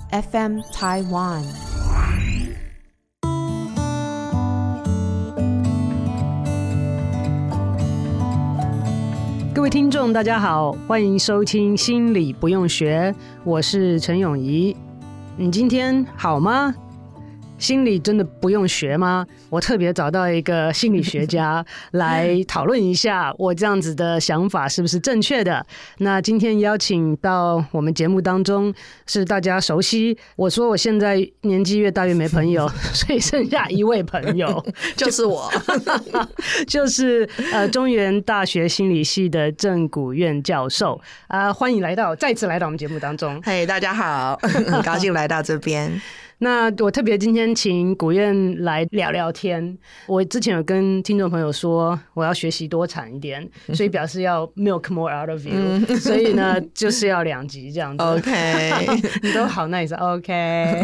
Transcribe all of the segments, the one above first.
FM Taiwan。 各位听众大家好，欢迎收听心理不用学，我是陈永仪。你今天好吗？心理真的不用学吗？我特别找到一个心理学家来讨论一下我这样子的想法是不是正确的。那今天邀请到我们节目当中是大家熟悉，我说我现在年纪越大越没朋友，所以剩下一位朋友就是我就是中原大学心理系的郑古苑教授欢迎再次来到我们节目当中。 嘿，大家好，很高兴来到这边。 那我特别今天请古苑来聊聊天。我之前有跟听众朋友说我要学习多产一点，所以表示要 milk more out of you，所以呢就是要2集这样子。 OK， 你都好 nice。OK，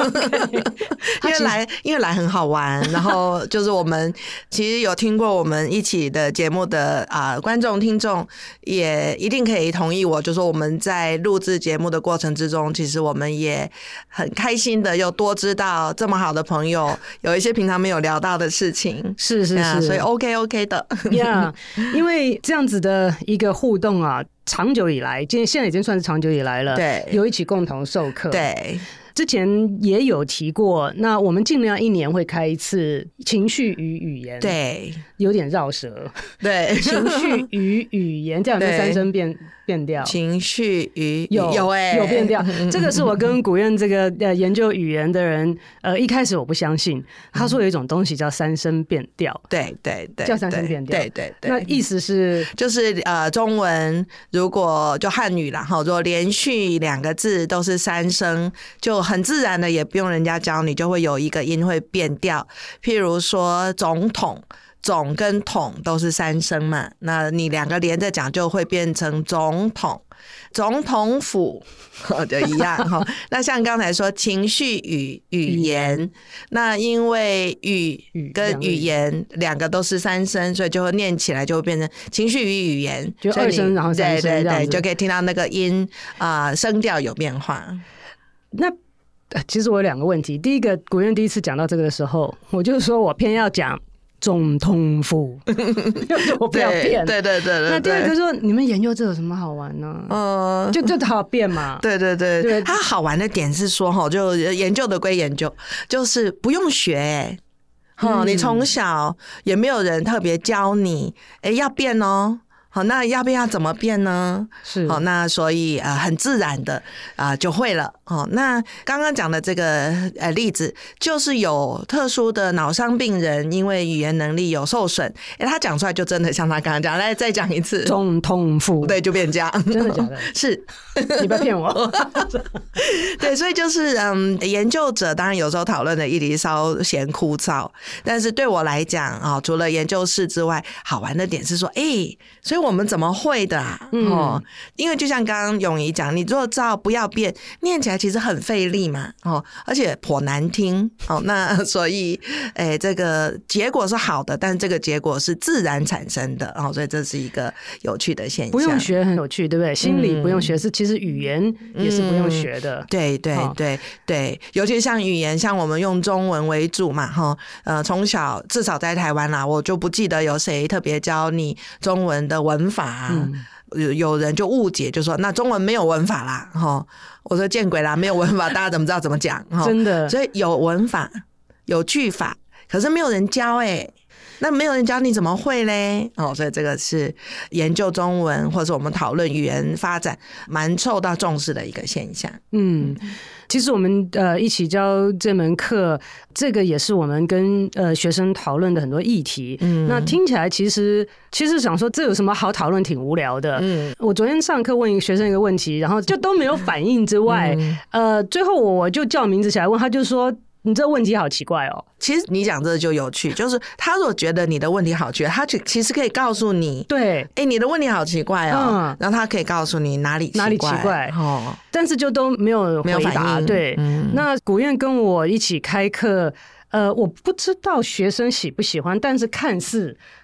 因为来很好玩，然后就是我们其实有听过我们一起的节目的观众听众也一定可以同意我，就说我们在录制节目的过程之中，其实我们也很开心的又多知道这么好的朋友有一些平常没有聊到的事情。 是， 所以 OK 的因为这样子的一个互动长久以来，现在已经算是长久以来了。 对， 有一起共同授课。 对， 之前也有提过，那我们尽量1年会开一次情绪与语言。 对， 有点绕舌。 对， 情绪与语言这样跟3声变调。 情绪与有变调。这个是我跟古苑这个研究语言的人一开始我不相信，他说有一种东西叫3声变调。 对， 叫3声变调。 对。 那意思是就是中文如果就汉语啦，如果连续2个字都是3声，就很自然的，也不用人家教你，就会有一个音会变调。譬如说总统，总跟统都是3声嘛，那你2个连着讲就会变成总统。总统府就一样那像刚才说情绪与语言，那因为语跟语言2个都是3声，所以就会念起来就会变成情绪与语言， 就2声然后3声， 对，就可以听到那个音声调有变化。 那其实我有2个问题。第一个，古苑第一次讲到这个的时候，我就说我偏要讲总统府，我不要变。 对。 那第二个说，你们研究这有什么好玩呢？就好变嘛。 对。它好玩的点是说，就研究的归研究，就是不用学。你从小也没有人特别教你，要变哦。好，那要不要怎么变呢？ 是好，那所以很自然的就会了。那刚刚讲的这个例子，就是有特殊的脑伤病人，因为语言能力有受损，他讲出来就真的像他刚刚讲，来再讲一次， 总统府， 对，就变这样。 真的假的？ 是， 你不要骗我。 对，所以就是研究者当然有时候讨论的议题稍嫌枯燥，但是对我来讲除了研究室之外，好玩的点是说，所以我们怎么会的因为就像刚刚永仪讲，你如果照不要变，念起来其实很费力嘛而且颇难听那所以这个结果是好的，但这个结果是自然产生的所以这是一个有趣的现象。 不用学很有趣，对不对？心理不用学，其实语言也是不用学的。 对，尤其像语言，像我们用中文为主嘛从小至少在台湾啦，我就不记得有谁特别教你中文的文法有人就误解，就说那中文没有文法啦我说见鬼啦，没有文法大家怎么知道怎么讲真的。 所以有文法有句法，可是没有人教那没有人教你怎么会嘞所以这个是研究中文或者我们讨论语言发展蛮受到重视的一个现象。 其实我们一起教这门课，这个也是我们跟学生讨论的很多议题。那听起来其实想说这有什么好讨论，挺无聊的。我昨天上课问一个学生一个问题，然后就都没有反应之外，最后我就叫名字起来问，他就说你这问题好奇怪哦。 其实你讲这个就有趣，就是他如果觉得你的问题好奇怪，他其实可以告诉你， 对， 你的问题好奇怪然后他可以告诉你哪里奇怪但是就都没有回答。 反应。 对，那古苑跟我一起开课，我不知道学生喜不喜欢，但是看似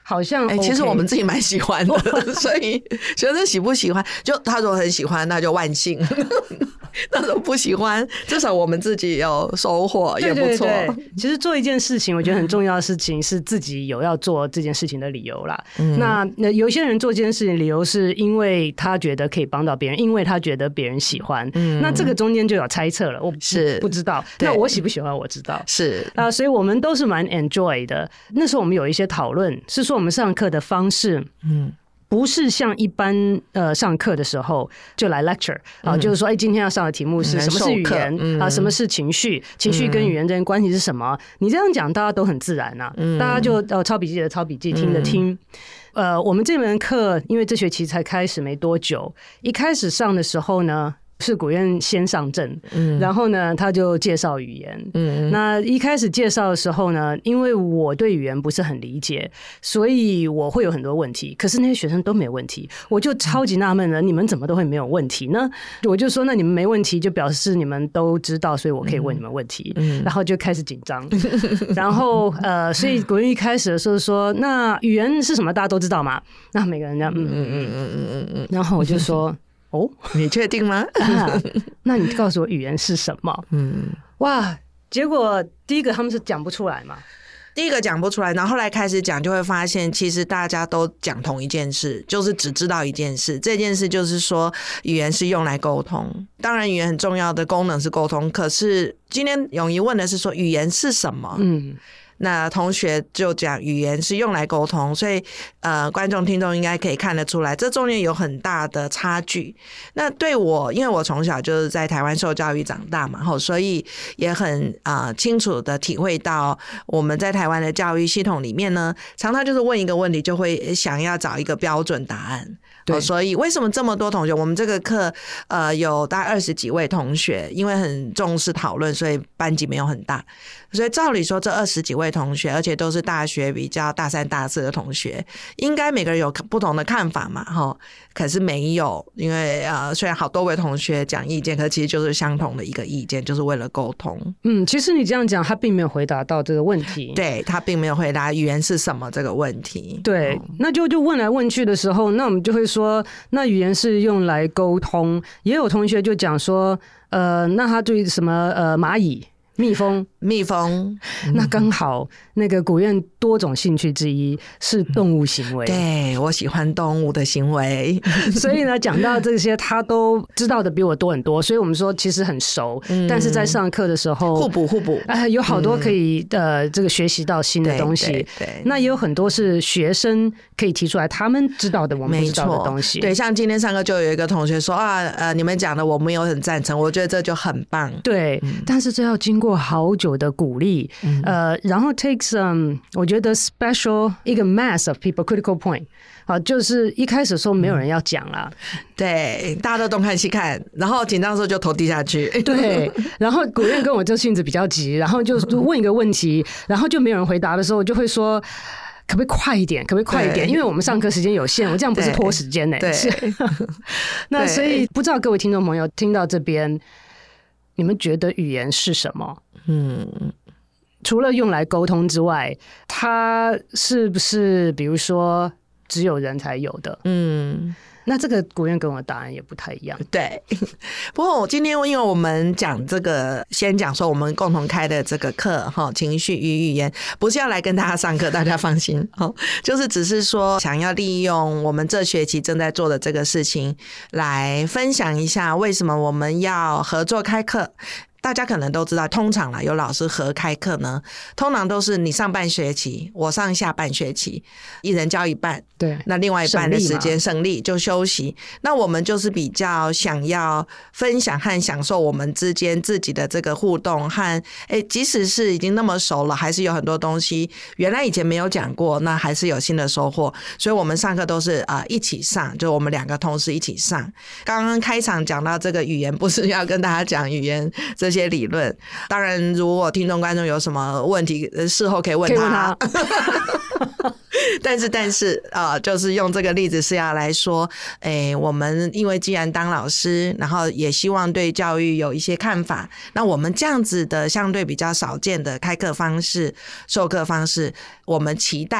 好像、OK 其实我们自己蛮喜欢的，所以学生喜不喜欢，就他如果很喜欢，那就万幸。那如果不喜欢，至少我们自己有收获，也不错。 对对对，其实做一件事情，我觉得很重要的事情是自己有要做这件事情的理由啦。那有些人做这件事情的理由是因为他觉得可以帮到别人，因为他觉得别人喜欢。那这个中间就有猜测了，我是不知道。那我喜不喜欢我知道是所以我们都是蛮 enjoy 的。那时候我们有一些讨论，是说我们上课的方式，不是像一般上课的时候就来 lecture 就是说，今天要上的题目是什么是语言什么是情绪，情绪跟语言之间关系是什么？你这样讲，大家都很自然大家就抄笔记的抄笔记，听的听。我们这门课因为这学期才开始没多久，一开始上的时候呢，是古院先上阵，然后呢，他就介绍语言。那一开始介绍的时候呢，因为我对语言不是很理解，所以我会有很多问题。可是那些学生都没问题，我就超级纳闷了，你们怎么都会没有问题呢？我就说，那你们没问题，就表示你们都知道，所以我可以问你们问题。然后就开始紧张，然后所以古院一开始的时候说，那语言是什么？大家都知道嘛？那每个人这样然后我就说。 你确定吗？ 那你告诉我语言是什么？哇！结果第一个他们是讲不出来嘛。 第一个讲不出来，然后后来开始讲，就会发现其实大家都讲同一件事，就是只知道一件事。这件事就是说，语言是用来沟通。当然，语言很重要的功能是沟通。可是今天永怡问的是说，语言是什么？那同学就讲语言是用来沟通，所以观众听众应该可以看得出来，这中间有很大的差距。那对我，因为我从小就是在台湾受教育长大嘛，所以也很清楚的体会到我们在台湾的教育系统里面呢，常常就是问一个问题就会想要找一个标准答案。对，所以为什么这么多同学？我们这个课有大概20几位同学，因为很重视讨论，所以班级没有很大。所以照理说，这20几位同学，而且都是大学比较大3、大4的同学，应该每个人有不同的看法嘛，可是没有，因为虽然好多位同学讲意见，可是其实就是相同的一个意见，就是为了沟通。 其实你这样讲，他并没有回答到这个问题。 对，他并没有回答语言是什么这个问题。 对，那就问来问去的时候，那我们就会说，那语言是用来沟通。也有同学就讲说，那他对什么蚂蚁。蜜蜂，那刚好那个古院多种兴趣之一是动物行为。 对，我喜欢动物的行为， 所以呢，讲到这些，他都知道的比我多很多，所以我们说其实很熟。但是在上课的时候， 互补， 有好多可以这个学习到新的东西。对，那也有很多是学生可以提出来他们知道的我们不知道的东西。 对，像今天上课就有一个同学说你们讲的我没有很赞成，我觉得这就很棒。 对，但是这要经过好久的鼓励，然后 takes 我觉得 special 一个 mass of people critical point， 就是一开始的时候没有人要讲啦， 对，大家都东看西看，然后紧张的时候就头低下去， 对，然后古院跟我就性子比较急，然后就问一个问题，然后就没有人回答的时候，我就会说。可不可以快一点？可不可以快一点？因为我们上课时间有限，我这样不是拖时间呢。对，那所以不知道各位听众朋友听到这边。你们觉得语言是什么？除了用来沟通之外，它是不是比如说只有人才有的？那这个古院跟我的答案也不太一样。 对，不过今天因为我们讲这个，先讲说我们共同开的这个课情绪与语言，不是要来跟大家上课，大家放心就是只是说想要利用我们这学期正在做的这个事情来分享一下为什么我们要合作开课。大家可能都知道，通常啦，有老师合开课呢，通常都是你上半学期，我上下半学期，一人教一半， 对， 那另外一半的时间省力就休息。那我们就是比较想要分享和享受我们之间自己的这个互动和，即使是已经那么熟了，还是有很多东西原来以前没有讲过，那还是有新的收获。所以我们上课都是一起上，就我们2个同事一起上。刚刚开场讲到这个语言，不是要跟大家讲语言这些理论，当然如果听众观众有什么问题事后可以问他但是就是用这个例子是要来说我们因为既然当老师，然后也希望对教育有一些看法，那我们这样子的相对比较少见的开课方式授课方式，我们期待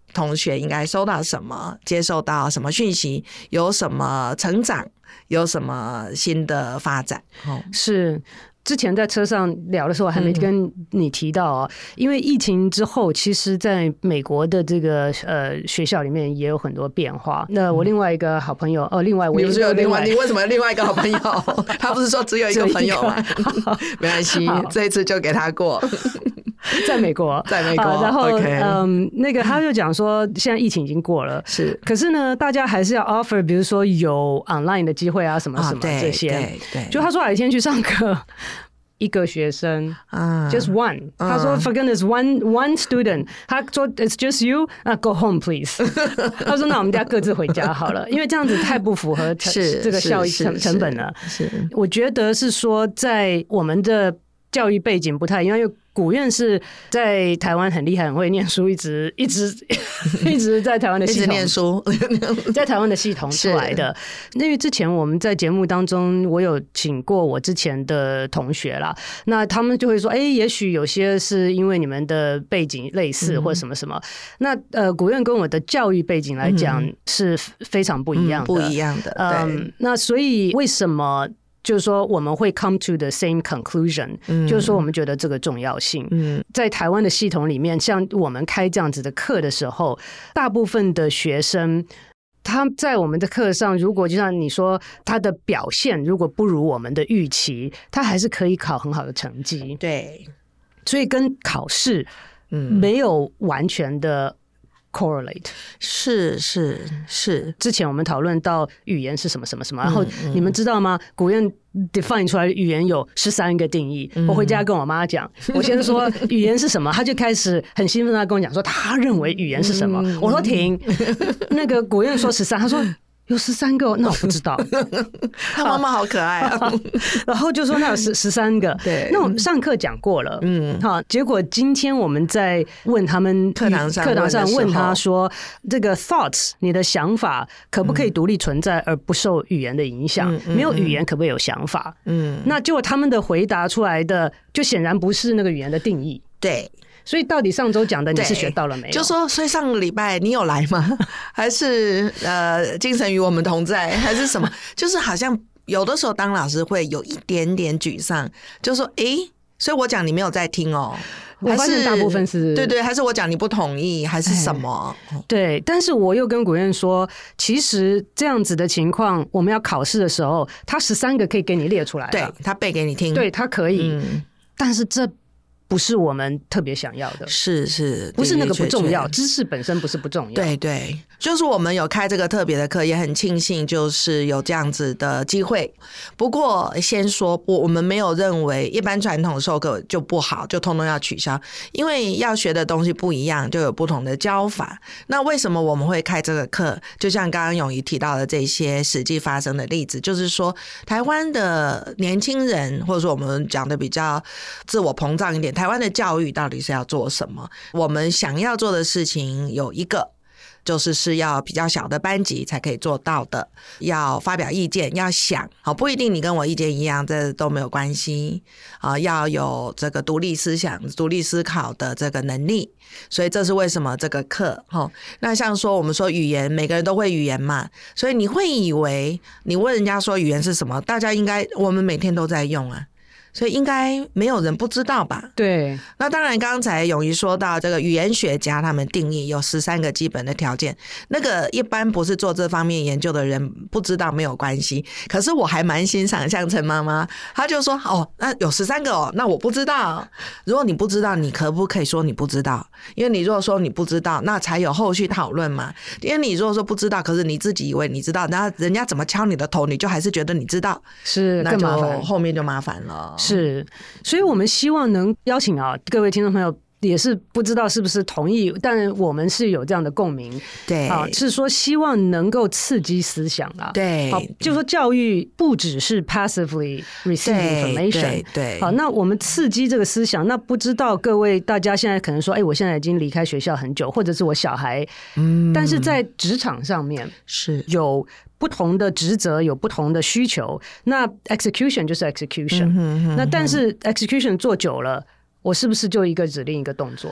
同学应该收到什么，接受到什么讯息，有什么成长，有什么新的发展。 是。之前在车上聊的时候还没跟你提到哦，因为疫情之后，其实在美国的这个学校里面也有很多变化。那我另外一个好朋友另外我也有另外，你为什么另外一个好朋友？他不是说只有一个朋友吗？没关系，这一次就给他过。 在美国，然后那个他就讲说，现在疫情已经过了， 是， 可是呢，大家还是要 offer， 比如说有 online 的机会啊，什么什么这些。 对， 就他说有一天去上课，一个学生just one，他说 for goodness one student， 他说 it's just you， go home please。他说那我们大家各自回家好了，因为这样子太不符合这个效益成本了。 是， 我觉得是说在我们的教育背景不太一样，因为古院是在台湾很厉害，很会念书，一直在台湾的系统一直念书， 在台湾的系统出来的。因为之前我们在节目当中，我有请过我之前的同学啦，那他们就会说，也许有些是因为你们的背景类似或什么什么。那古院跟我的教育背景来讲是非常不一样的， 不一样的。 那所以为什么？就是说我们会 come to the same conclusion，就是说我们觉得这个重要性。在台湾的系统里面，像我们开这样子的课的时候，大部分的学生他在我们的课上，如果就像你说他的表现如果不如我们的预期，他还是可以考很好的成绩。 对， 所以跟考试没有完全的correlate。 是。 之前我们讨论到语言是什么什么什么，然后你们知道吗？古院 define 出来语言有13个定义。我回家跟我妈讲，我先说语言是什么，她就开始很兴奋地跟我讲说她认为语言是什么。我说停，那个古院说13，她说有13个，那我不知道。 他妈妈好可爱啊！ 然后就说那有13个， 对， 那我们上课讲过了，好，结果今天我们在问他们课堂上问他说，这个 thoughts 你的想法可不可以独立存在而不受语言的影响？没有语言可不可以有想法？那结果他们的回答出来的就显然不是那个语言的定义。 对。 所以到底上周讲的你是学到了没有？ 就说，所以上个礼拜你有来吗？还是精神与我们同在，还是什么？就是好像有的时候当老师会有一点点沮丧，就说所以我讲你没有在听哦。 我发现大部分是对，还是我讲你不同意，还是什么？ 对，但是我又跟古院说，其实这样子的情况，我们要考试的时候，他13个可以给你列出来， 对，他背给你听， 对，他可以，但是这不是我们特别想要的。 是， 不是那个不重要，知识本身不是不重要。 对，就是我们有开这个特别的课，也很庆幸就是有这样子的机会。不过先说，我们没有认为一般传统授课就不好，就通通要取消，因为要学的东西不一样，就有不同的教法。那为什么我们会开这个课？就像刚刚永怡提到的这些实际发生的例子，就是说台湾的年轻人，或者说我们讲的比较自我膨胀一点，台湾的教育到底是要做什么？我们想要做的事情有一个，就是要比较小的班级才可以做到的，要发表意见，要想，不一定你跟我意见一样，这都没有关系，要有这个独立思想、独立思考的这个能力。所以这是为什么这个课。那像说我们说语言，每个人都会语言嘛，所以你会以为你问人家说语言是什么，大家应该我们每天都在用啊，所以应该没有人不知道吧？ 对。 那当然刚才永怡说到这个语言学家他们定义有13个基本的条件，那个一般不是做这方面研究的人不知道没有关系，可是我还蛮欣赏像陈妈妈，她就说那有13个那我不知道。如果你不知道，你可不可以说你不知道？因为你如果说你不知道，那才有后续讨论嘛。因为你如果说不知道，可是你自己以为你知道，那人家怎么敲你的头，你就还是觉得你知道， 是更麻烦， 后面就麻烦了。 是，所以我们希望能邀请各位听众朋友，也是不知道是不是同意，但我们是有这样的共鸣， 对， 是说希望能够刺激思想啦， 对， 就说教育不只是 passively receive information， 对， 好，那我们刺激这个思想，那不知道各位大家现在可能说，我现在已经离开学校很久，或者是我小孩，但是在职场上面是有不同的职责，有不同的需求，那 execution 就是 execution，那但是 execution 做久了，我是不是就一个指令一个动作？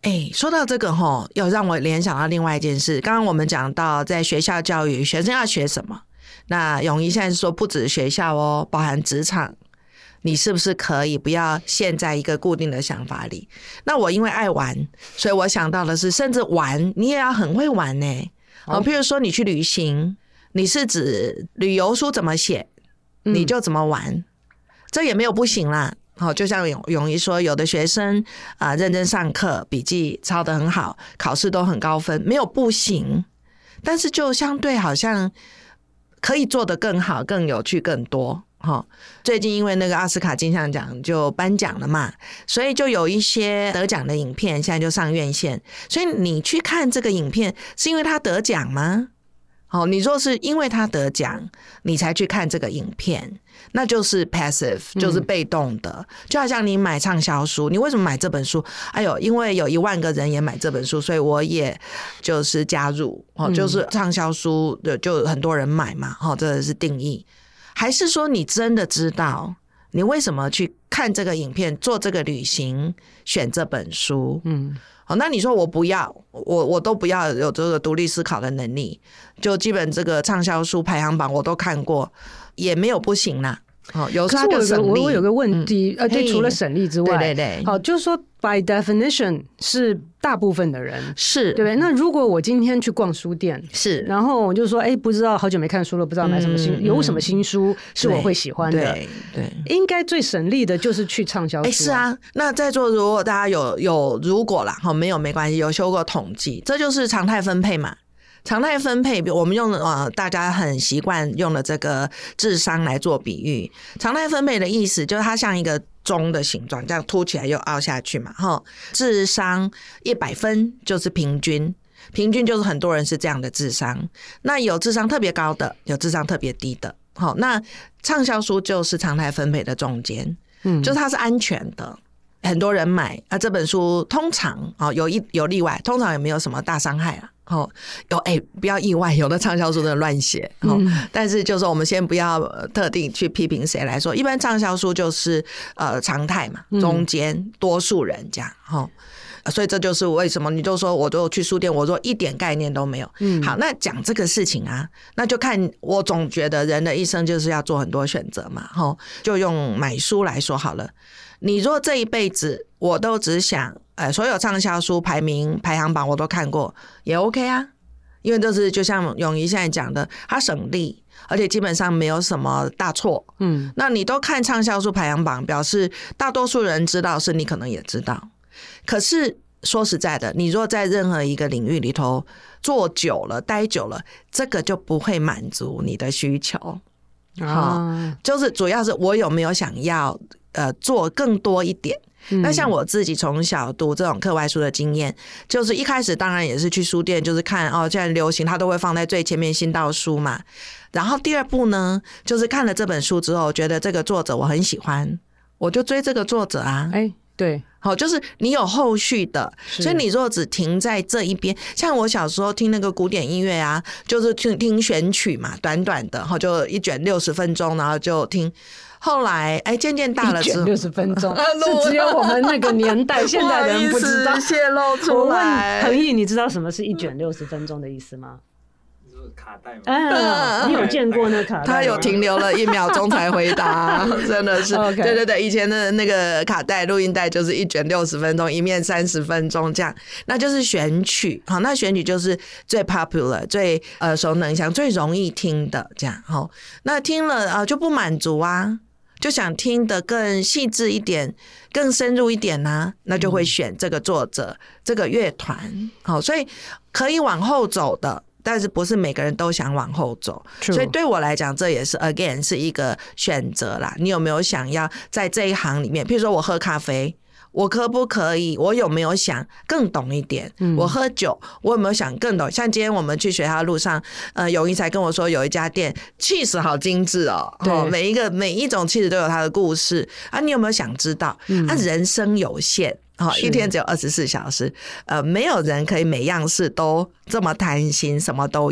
说到这个又让我联想到另外一件事。刚刚我们讲到在学校教育学生要学什么，那永仪现在是说不止学校包含职场，你是不是可以不要陷在一个固定的想法里？那我因为爱玩，所以我想到的是，甚至玩你也要很会玩呢。譬如说你去旅行，你是指旅游书怎么写，你就怎么玩，这也没有不行啦。就像永仪说，有的学生认真上课，笔记抄得很好，考试都很高分，没有不行，但是就相对好像可以做得更好、更有趣、更多。最近因为那个奥斯卡金像奖就颁奖了嘛，所以就有一些得奖的影片现在就上院线，所以你去看这个影片是因为他得奖吗？你若是因为他得奖你才去看这个影片，那就是 passive， 就是被动的。就好像你买畅销书，你为什么买这本书？因为有1万个人也买这本书，所以我也就是加入，就是畅销书就很多人买嘛，这是定义。还是说你真的知道你为什么去看这个影片，做这个旅行，选这本书？那你说我不要，我都不要有这个独立思考的能力，就基本这个畅销书排行榜我都看过，也没有不行啦。有它的省力。 我有个问题，对，除了省力之外， 对， 好，就是说 by definition 是大部分的人是， 对不对？那如果我今天去逛书店， 是， 然后我就说，不知道好久没看书了，不知道买什么有什么新书是我会喜欢的， 对， 应该最省力的就是去畅销书。 是啊，那在座如果大家有如果啦，没有没关系，有修过统计，这就是常态分配嘛。常态分配，我们用大家很习惯用的这个智商来做比喻。常态分配的意思就是它像一个钟的形状，这样凸起来又凹下去嘛。智商100分就是平均就是很多人是这样的智商。那有智商特别高的，有智商特别低的。那畅销书就是常态分配的中间，就是它是安全的。很多人买这本书通常有例外，通常也没有什么大伤害啦。不要意外，有的畅销书真的乱写。但是就是我们先不要特定去批评谁来说，一般畅销书就是常态嘛，中间多数人这样。所以这就是为什么你就说我都去书店，我说一点概念都没有。好，那讲这个事情啊，那就看我总觉得人的一生就是要做很多选择嘛。就用买书来说好了，你若这一辈子我都只想所有畅销书排行榜我都看过也 OK 啊，因为这是就像永仪现在讲的，它省力，而且基本上没有什么大错。那你都看畅销书排行榜，表示大多数人知道，是你可能也知道。可是说实在的，你若在任何一个领域里头做久了待久了，这个就不会满足你的需求。就是主要是我有没有想要做更多一点。那像我自己从小读这种课外书的经验，就是一开始当然也是去书店，就是看现在流行它都会放在最前面新到书嘛。然后第二步呢，就是看了这本书之后，觉得这个作者我很喜欢，我就追这个作者啊。 对， 就是你有后续的，所以你若只停在这一边，像我小时候听那个古典音乐啊，就是听选曲嘛，短短的，就一卷60分钟，然后就听。后来渐渐大了之后， 一卷60分钟是只有我们那个年代，现代人不知道泄露出来。 我问恒毅，你知道什么是一卷60分钟的意思吗？ 卡带吗？ 你有见过那卡带吗？ 他有停留了1秒钟才回答，真的是。对，以前的那个卡带录音带就是一卷60分钟，一面30分钟这样，那就是选曲。好，那选曲就是最 popular、最耳熟能详、最容易听的这样。好，那听了就不满足啊，就想听得更细致一点、更深入一点啊，那就会选这个作者、这个乐团。好，所以可以往后走的。但是不是每个人都想往后走，所以对我来讲，这也是 again 是一个选择啦。你有没有想要在这一行里面，譬如说我喝咖啡，我可不可以？我有没有想更懂一点？我喝酒，我有没有想更懂？像今天我们去学校的路上，永仪才跟我说有一家店cheese好精致哦，每一种cheese都有它的故事啊。你有没有想知道？人生有限。一天只有24小时，没有人可以每样事都这么贪心，什么都要。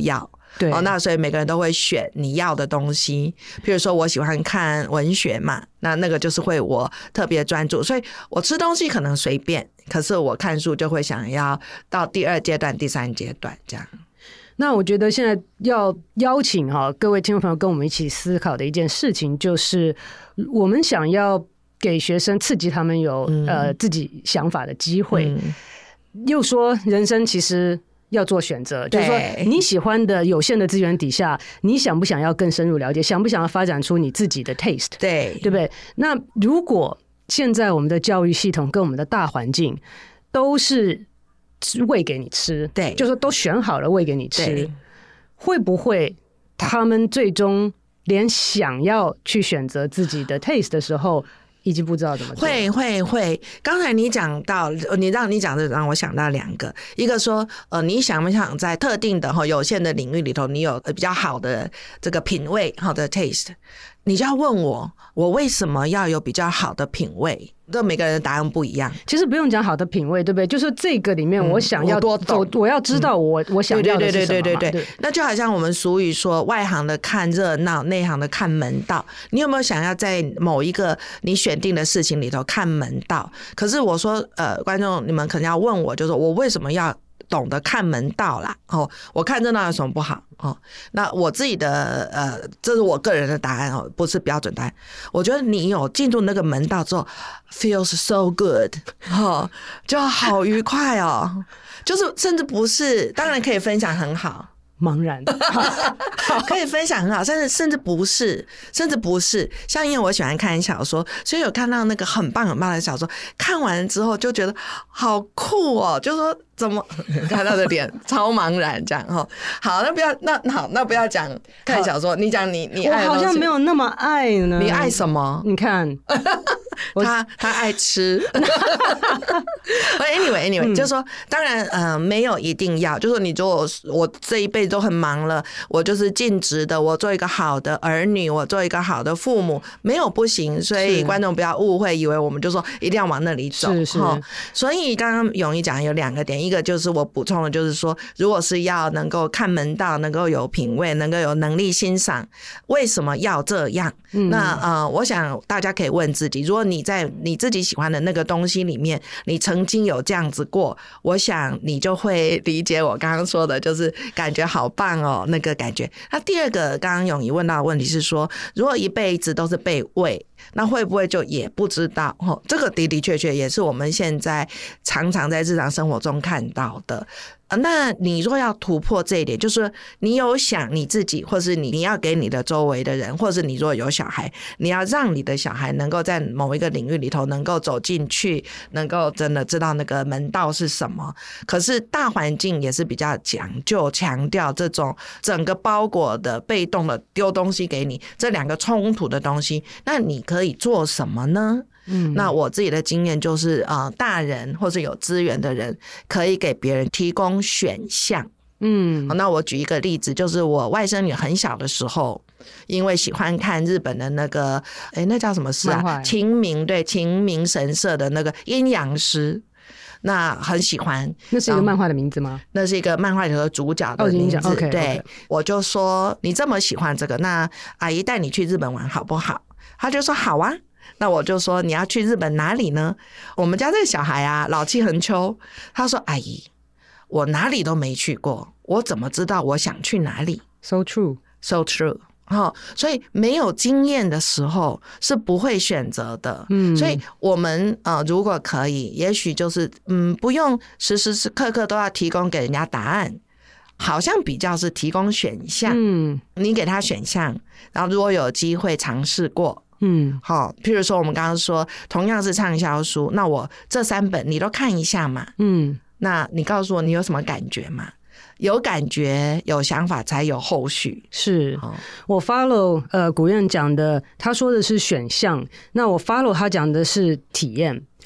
对那所以每个人都会选你要的东西。譬如说我喜欢看文学嘛，那个就是会我特别专注，所以我吃东西可能随便，可是我看书就会想要到第2阶段、第3阶段这样。 那我觉得现在要邀请各位听众朋友跟我们一起思考的一件事情，就是我们想要给学生刺激他们有自己想法的机会，又说人生其实要做选择，就是说你喜欢的有限的资源底下，你想不想要更深入了解，想不想要发展出你自己的 taste， 对不对？那如果现在我们的教育系统跟我们的大环境都是喂给你吃，对，就是都选好了喂给你吃，会不会他们最终连想要去选择自己的 taste 的时候已经不知道怎么做？ 会。刚才你讲到，你讲的让我想到2个，一个说，你想不想在特定的有限的领域里头，你有比较好的这个品味，好的 taste， 你就要问我为什么要有比较好的品味？这每个人的答案不一样。 其实不用讲好的品味，对不对？就是这个里面，我想要我要知道我想要的是什么嘛。 对。那就好像我们俗语说，外行的看热闹，内行的看门道。你有没有想要在某一个你选定的事情里头看门道？可是我说，观众你们可能要问我，就是我为什么要懂得看门道啦？我看热闹有什么不好？那我自己的这是我个人的答案不是标准答案。我觉得你有进入那个门道之后 ，feels so good， 就好愉快哦。就是甚至不是，当然可以分享很好。 茫然可以分享很好，甚至不是像因为我喜欢看小说，所以有看到那个很棒的小说，看完之后就觉得好酷哦，就说怎么看到的脸超茫然这样好，那不要讲看小说，你讲你爱的东西。 我好像没有那么爱呢。 你爱什么？ 你看他爱吃。anyway， 就是说当然没有一定要，就是说你说我这一辈子都很忙了，我就是尽职的，我做一个好的儿女，我做一个好的父母，没有不行。所以观众不要误会，以为我们就说一定要往那里走。是。所以刚刚永怡讲有2个点，一个就是我补充的，就是说如果是要能够看门道，能够有品味，能够有能力欣赏，为什么要这样？那我想大家可以问自己，如果你在你自己喜欢的那个东西里面，你曾经有这样子过，我想你就会理解我刚刚说的，就是感觉好棒哦，那个感觉。那第2个，刚刚永怡问到的问题是说，如果一辈子都是被喂，那会不会就也不知道？这个的的确确也是我们现在常常在日常生活中看到的。那你若要突破这一点，就是你有想你自己，或是你要给你的周围的人，或是你若有小孩，你要让你的小孩能够在某一个领域里头能够走进去，能够真的知道那个门道是什么。可是大环境也是比较讲究强调这种整个包裹的被动的丢东西给你，这两个冲突的东西，那你可以做什么呢？那我自己的经验就是大人或是有资源的人可以给别人提供选项。那我举一个例子，就是我外甥女很小的时候，因为喜欢看日本的那个那叫什么诗啊，晴明神社的那个阴阳师，那很喜欢。 那是一个漫画的名字吗？ 那是一个漫画里头的主角的名字。 Okay. 对，我就说你这么喜欢这个，那阿姨带你去日本玩好不好？他就说好啊。那我就说你要去日本哪里呢？我们家这个小孩啊，老气横秋。他说阿姨，我哪里都没去过，我怎么知道我想去哪里？ So true。 所以没有经验的时候是不会选择的。所以我们如果可以，也许就是不用时时刻刻都要提供给人家答案，好像比较是提供选项。你给他选项，然后如果有机会尝试过。好，譬如说我们刚刚说同样是畅销书，那我这3本你都看一下嘛。那你告诉我你有什么感觉嘛？有感觉有想法才有后续。 是我 follow 古燕讲的，他说的是选项，那我 follow 他讲的是体验。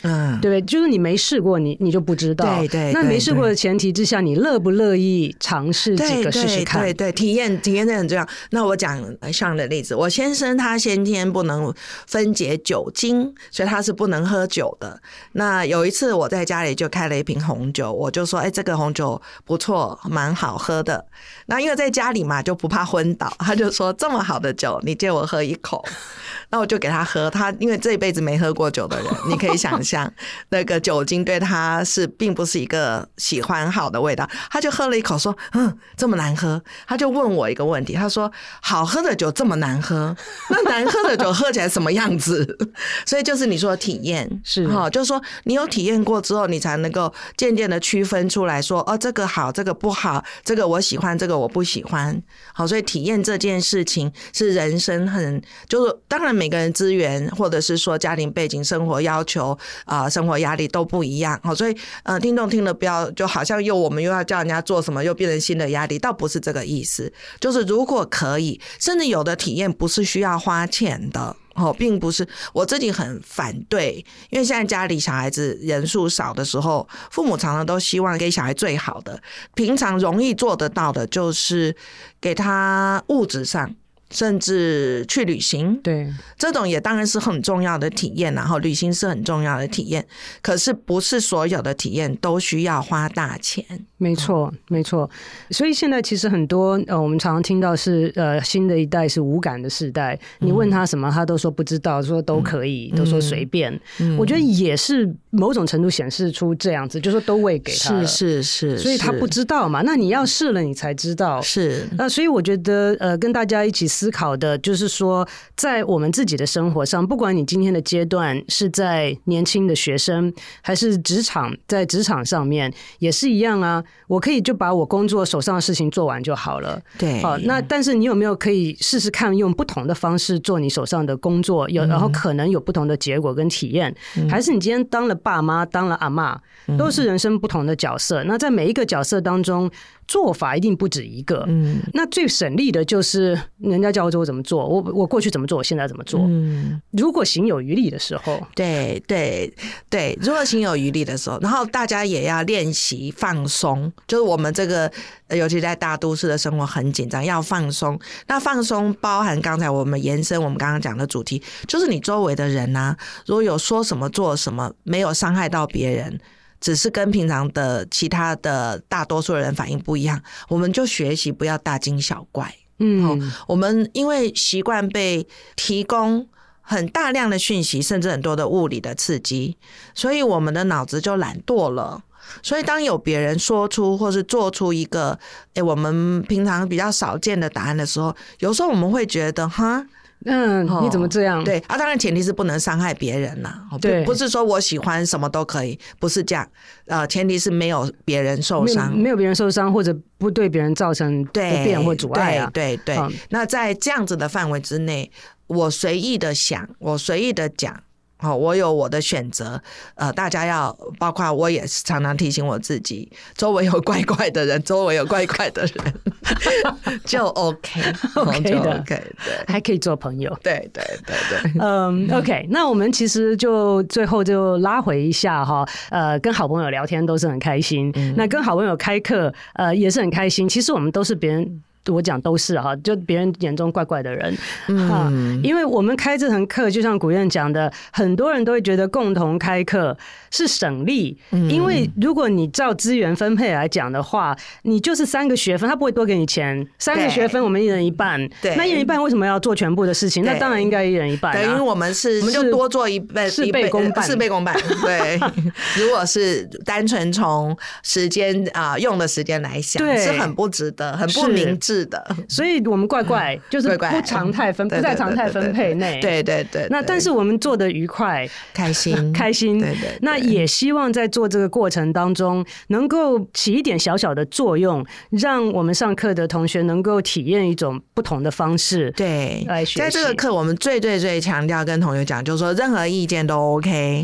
对不对？就是你没试过，你就不知道。 对， 那没试过的前提之下，你乐不乐意尝试几个试试看？ 对，体验这很重要。那我讲上的例子，我先生他先天不能分解酒精，所以他是不能喝酒的。那有一次我在家里就开了一瓶红酒，我就说这个红酒不错，蛮好喝的。那因为在家里嘛，就不怕昏倒，他就说这么好的酒，你借我喝一口。那我就给他喝，他因为这一辈子没喝过酒的人，你可以想象那个酒精对他并不是一个喜欢好的味道。他就喝了一口说这么难喝。他就问我一个问题，他说好喝的酒这么难喝，那难喝的酒喝起来什么样子？所以就是你说的体验是就是说你有体验过之后，你才能够渐渐的区分出来说这个好，这个不好，这个我喜欢，这个我不喜欢。好，所以体验这件事情是人生就是当然每个人资源或者是说家庭背景、生活要求生活压力都不一样。好，所以听众听了不要就好像我们又要叫人家做什么，又变成新的压力，倒不是这个意思。就是如果可以，甚至有的体验不是需要花钱的。并不是，我自己很反对，因为现在家里小孩子人数少的时候，父母常常都希望给小孩最好的，平常容易做得到的就是给他物质上，甚至去旅行， 对， 这种也当然是很重要的体验，然后旅行是很重要的体验，可是不是所有的体验都需要花大钱。 没错，没错。所以现在其实很多我们常常听到是新的一代是无感的世代，你问他什么，他都说不知道，说都可以，都说随便。我觉得也是某种程度显示出这样子，就说都喂给他了， 是， 所以他不知道嘛。那你要试了，你才知道。 是。 所以我觉得跟大家一起思考的，就是说，在我们自己的生活上，不管你今天的阶段是在年轻的学生，还是在职场上面，也是一样啊。我可以就把我工作手上的事情做完就好了。 对。 好，那但是你有没有可以试试看用不同的方式做你手上的工作，然后可能有不同的结果跟体验？还是你今天当了爸妈，当了阿嬷，都是人生不同的角色。那在每一个角色当中，做法一定不止一个。那最省力的就是人家叫我怎么做，我过去怎么做，我现在怎么做。如果行有余力的时候， 对，如果行有余力的时候，然后大家也要练习放松。就是我们这个尤其在大都市的生活很紧张，要放松。那放松包含刚才我们延伸我们刚刚讲的主题，就是你周围的人啊，如果有说什么做什么，没有伤害到别人，只是跟平常的其他的大多数人反应不一样，我们就学习不要大惊小怪。我们因为习惯被提供很大量的讯息，甚至很多的物理的刺激，所以我们的脑子就懒惰了。所以当有别人说出或是做出一个我们平常比较少见的答案的时候，有时候我们会觉得你怎么这样？ 对当然前提是不能伤害别人啦，不是说我喜欢什么都可以，不是这样。前提是没有别人受伤， 没有别人受伤，或者不对别人造成不便或阻碍啊。 对，那在这样子的范围之内，我随意的想，我随意的讲。我有我的选择，大家要包括我也常常提醒我自己，周围有怪怪的人，周围有怪怪的人就 OK 的，对， 还可以做朋友， 对。 OK， 那我们其实就最后就拉回一下哈，跟好朋友聊天都是很开心，那跟好朋友开课也是很开心。其实我们都是别人。我讲都是哈，就别人眼中怪怪的人，因为我们开这堂课，就像古燕讲的，很多人都会觉得共同开课是省力，因为如果你照资源分配来讲的话，你就是3个学分，他不会多给你钱，3个学分我们1人1半，那1人1半为什么要做全部的事情？那当然应该1人1半， 等于我们就多做1倍 ，4倍公半 ，4倍公半，对。如果是单纯从时间用的时间来想，是很不值得，很不明智。 所以我们怪怪就是不在常态分配内， 对。 那但是我们做的愉快、 开心， 对。那也希望在做这个过程当中，能够起一点小小的作用，让我们上课的同学能够体验一种不同的方式， 对， 来学习。 在这个课，我们最强调跟同学讲，就是说任何意见都 OK。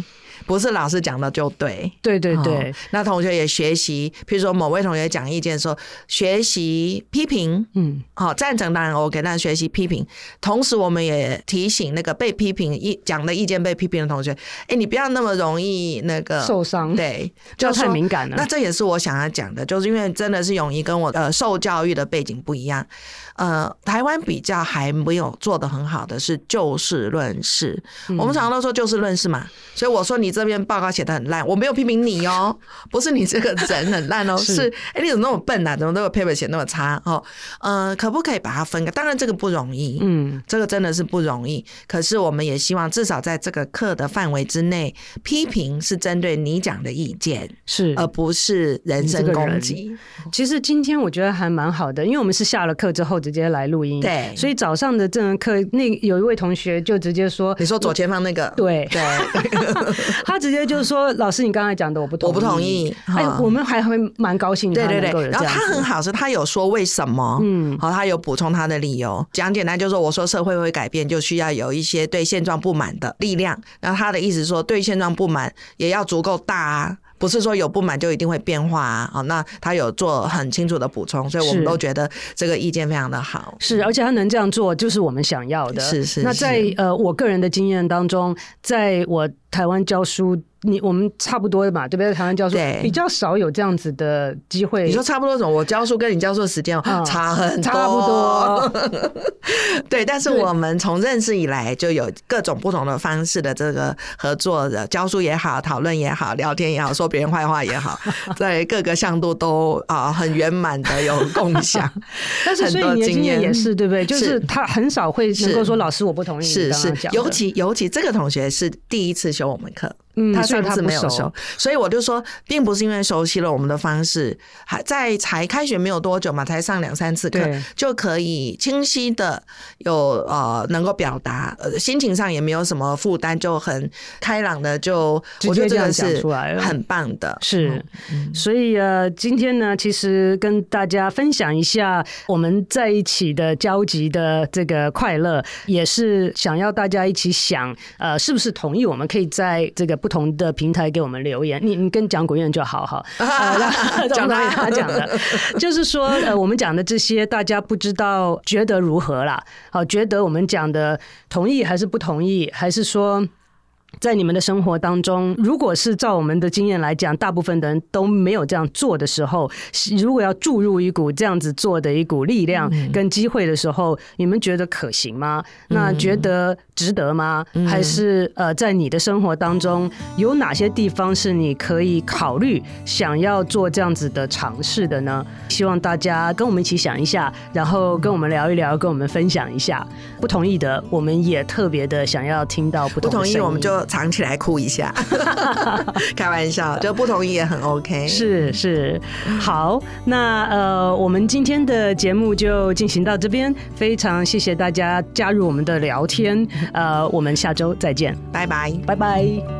不是老师讲的就对。 对对对， 那同学也学习，譬如说某位同学讲意见的时候，学习批评，赞成当然 OK， 但学习批评，同时我们也提醒那个被批评讲的意见被批评的同学，你不要那么容易那个受伤， 对， 就太敏感了。 那这也是我想要讲的，就是因为真的是永仪跟我受教育的背景不一样，台湾比较还没有做得很好的是就事论事，我们常常都说就事论事嘛，所以我说你这边报告写得很烂，我没有批评你哦，不是你这个人很烂哦，是你怎么那么笨啊，怎么这个 paper 写那么差哦，可不可以把它分开？当然这个不容易，这个真的是不容易，可是我们也希望至少在这个课的范围之内，批评是针对你讲的意见，是而不是人身攻击。 其实今天我觉得还蛮好的，因为我们是下了课之后直接来录音， 对， 所以早上的这门课，那有一位同学就直接说， 你说左前方那个， 对对，他直接就说，老师你刚才讲的我不同意，我们还会蛮高兴的， 对对对，然后他很好，是他有说为什么，好，他有补充他的理由，讲简单就是说，我说社会会改变，就需要有一些对现状不满的力量，然后他的意思说，对现状不满也要足够大啊。不是说有不满就一定会变化啊，那他有做很清楚的补充，所以我们都觉得这个意见非常的好。 是，而且他能这样做，就是我们想要的。是。那在我个人的经验当中，在我台湾教书，我们差不多的嘛，对不对？台湾教书比较少有这样子的机会。 你说差不多什么？我教书跟你教书的时间差很多， 差不多。 对，但是我们从认识以来就有各种不同的方式的这个合作的，教书也好，讨论也好，聊天也好，说别人坏话也好，在各个向度都很圆满的有共享。 但是所以你的经验也是对不对？就是他很少会能够说老师我不同意。 是，尤其这个同学是第一次修我们课。他上次没有熟，所以我就说，并不是因为熟悉了我们的方式，才开学没有多久嘛，才上2-3次课就可以清晰的有能够表达，心情上也没有什么负担，就很开朗的我觉得这个是很棒的。 是，所以今天呢，其实跟大家分享一下我们在一起的交集的这个快乐，也是想要大家一起想，是不是同意我们可以在这个不同的平台给我们留言，你跟蒋国燕就好，讲他讲的，就是说我们讲的这些，大家不知道觉得如何啦？觉得我们讲的同意还是不同意，还是说？在你们的生活当中，如果是照我们的经验来讲，大部分的人都没有这样做的时候，如果要注入一股这样子做的一股力量跟机会的时候，你们觉得可行吗？那觉得值得吗？还是在你的生活当中有哪些地方是你可以考虑想要做这样子的尝试的呢？希望大家跟我们一起想一下，然后跟我们聊一聊，跟我们分享一下。不同意的，我们也特别的想要听到不同的声音。 不同意我们就藏起来哭一下。开玩笑，就不同意也很 OK。 是，好，那我们今天的节目就进行到这边，非常谢谢大家加入我们的聊天，我们下周再见， 拜拜， 拜拜。